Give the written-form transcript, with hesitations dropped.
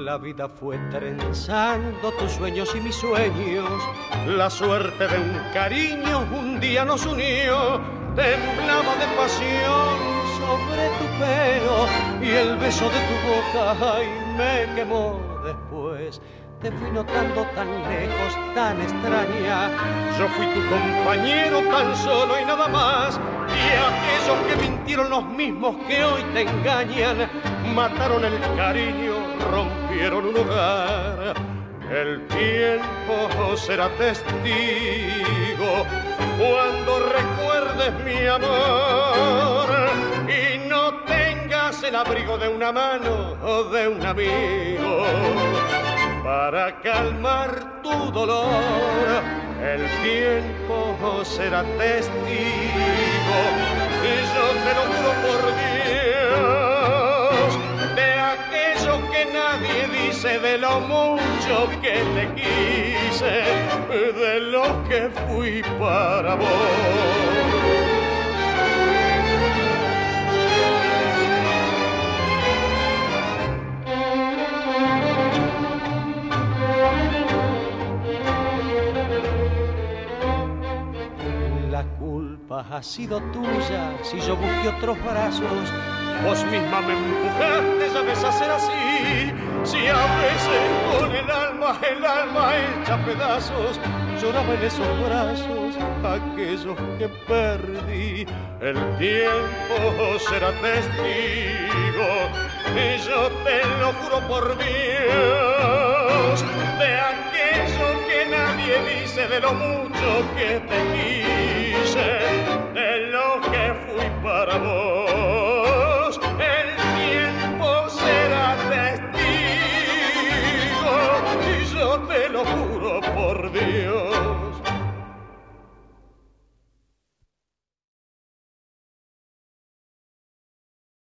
La vida fue trenzando tus sueños y mis sueños. La suerte de un cariño un día nos unió. Temblaba de pasión sobre tu pelo y el beso de tu boca, ay, me quemó después. Te fui notando tan lejos, tan extraña. Yo fui tu compañero tan solo y nada más. Y aquellos que mintieron los mismos que hoy te engañan, mataron el cariño, rompieron un hogar. El tiempo será testigo cuando recuerdes mi amor y no tengas el abrigo de una mano o de un amigo para calmar tu dolor. El tiempo será testigo y yo te lo juro por Dios, de aquello que nadie dice, de lo mucho que te quise, de lo que fui para vos. Ha sido tuya si yo busqué otros brazos. Vos misma me empujaste, ya ves, a ser así. Si a veces con el alma hecha pedazos, lloraba en esos brazos aquellos que perdí. El tiempo será testigo y yo te lo juro por Dios, de aquello que nadie dice, de lo mucho que te quise, de lo que fui para vos.